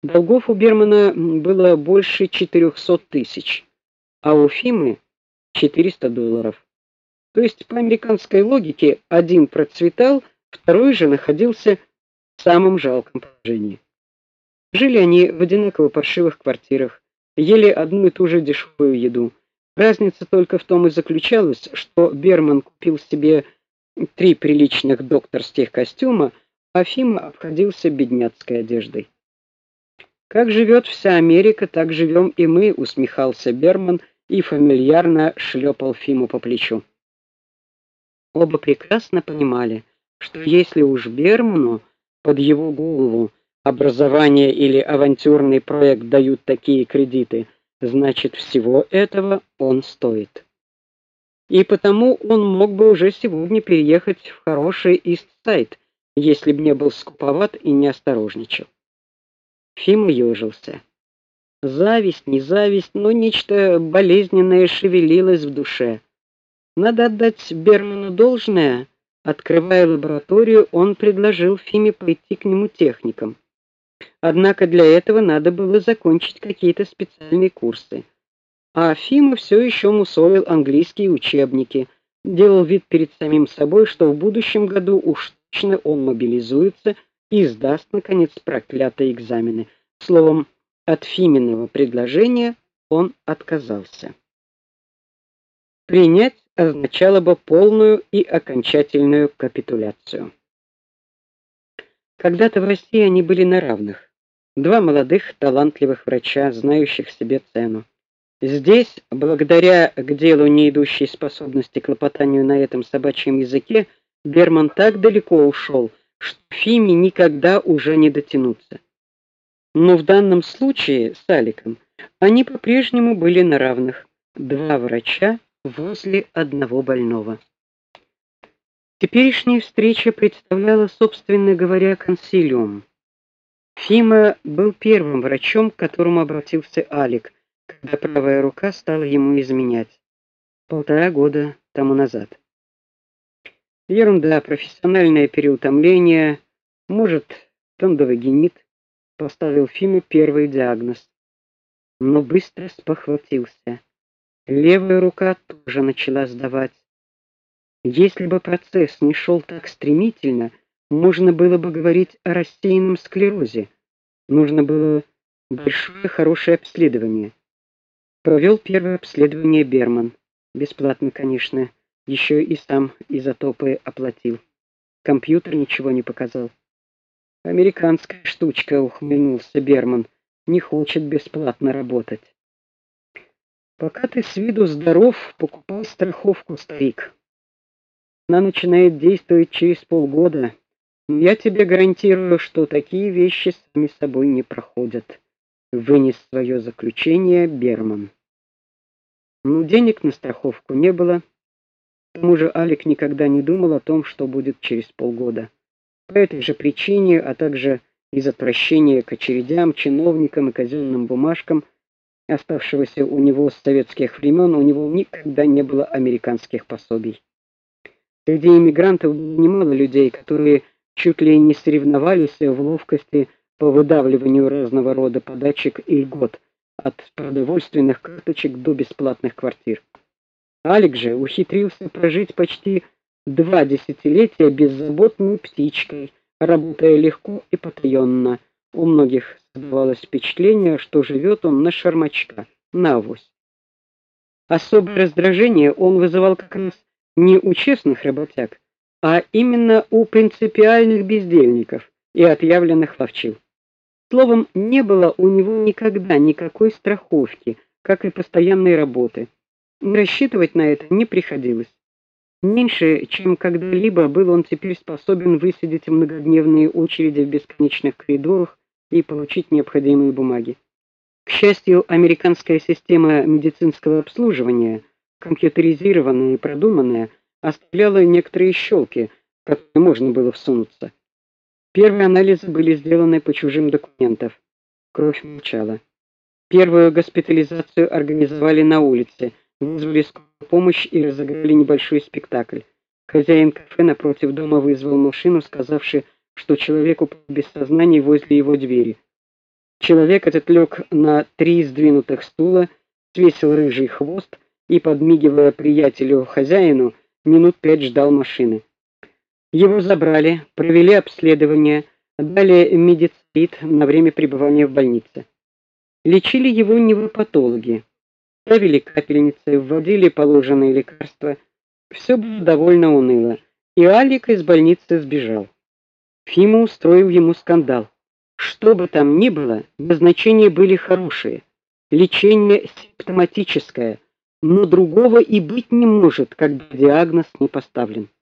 Долгов у Бермана было больше 400 тысяч, а у Фимы $400. То есть по американской логике один процветал, второй же находился в самом жалком положении. Жили они в одинаково паршивых квартирах, ели одну и ту же дешевую еду. Разница только в том и заключалась, что Берман купил себе 3 приличных докторских костюма, а Фима обходился бедняцкой одеждой. Как живет вся Америка, так живем и мы, усмехался Берман и фамильярно шлепал Фиму по плечу. Оба прекрасно понимали, что если уж Берману под его голову образование или авантюрный проект дают такие кредиты, значит, всего этого он стоит. И потому он мог бы уже сегодня переехать в хороший Ист-Сайд, если б не был скуповат и не осторожничал. Фима ежился. Зависть, не зависть, но нечто болезненное шевелилось в душе. Надо отдать Берману должное. Открывая лабораторию, он предложил Фиме пойти к нему техником. Однако для этого надо было закончить какие-то специальные курсы. А Фима все еще мусолил английские учебники, делал вид перед самим собой, что в будущем году уж точно он мобилизуется и сдаст наконец проклятые экзамены. Словом, от Фиминого предложения он отказался. Принять означало бы полную и окончательную капитуляцию. Когда-то в России они были на равных. Два молодых, талантливых врача, знающих себе цену. Здесь, благодаря к делу не идущей способности к лопотанию на этом собачьем языке, Берман так далеко ушел, что Фиме никогда уже не дотянуться. Но в данном случае с Аликом они по-прежнему были на равных. Два врача возле одного больного. Теперешняя встреча представляла, собственно говоря, консилиум. Фима был первым врачом, к которому обратился Алик, когда правая рука стала ему изменять 1,5 года тому назад. Ерунда, профессиональное переутомление, может, тондовогенит, поставил Фиме первый диагноз. Но быстро спохватился. Левая рука тоже начала сдавать. Если бы процесс не шел так стремительно, можно было бы говорить о рассеянном склерозе. Нужно было большое хорошее обследование. Провел первое обследование Берман. Бесплатно, конечно, еще и сам изотопы оплатил. Компьютер ничего не показал. Американская штучка, ухмыльнулся Берман. Не хочет бесплатно работать. Пока ты с виду здоров, покупай страховку, старик. Она начинает действовать через полгода. Но я тебе гарантирую, что такие вещи сами собой не проходят. Вынес свое заключение Берман. Ну, денег на страховку не было. К тому же Алик никогда не думал о том, что будет через полгода. По этой же причине, а также из отвращения к очередям, чиновникам и казенным бумажкам, оставшегося у него с советских времен, у него никогда не было американских пособий. Среди иммигрантов было немало людей, которые чуть ли не соревновались в ловкости по выдавливанию разного рода подачек и льгот, от продовольственных карточек до бесплатных квартир. Алик же ухитрился прожить почти 2 десятилетия беззаботной птичкой, работая легко и потаенно. У многих создавалось впечатление, что живет он на шармачка, на авось. Особое раздражение он вызывал как раз не у честных работяг, а именно у принципиальных бездельников и отъявленных ловчил. Словом, не было у него никогда никакой страховки, как и постоянной работы. И рассчитывать на это не приходилось. Меньше, чем когда-либо, был он теперь способен высидеть в многодневные очереди в бесконечных коридорах и получить необходимые бумаги. К счастью, американская система медицинского обслуживания, компьютеризированная и продуманная, оставляла некоторые щелки, в которые можно было всунуться. Первые анализы были сделаны по чужим документам. Кровь молчала. Первую госпитализацию организовали на улице, вызвали скорую помощь и разыграли небольшой спектакль. Хозяин кафе напротив дома вызвал машину, сказавши, что человек упал без сознания возле его двери. Человек этот лег на 3 сдвинутых стула, свесил рыжий хвост и, подмигивая приятелю-хозяину, минут 5 ждал машины. Его забрали, провели обследование, дали медицинит на время пребывания в больнице. Лечили его невропатологи. Ставили капельницы, вводили положенные лекарства. Все было довольно уныло, и Алик из больницы сбежал. Фима устроил ему скандал. Что бы там ни было, назначения были хорошие, лечение симптоматическое, но другого и быть не может, когда диагноз не поставлен.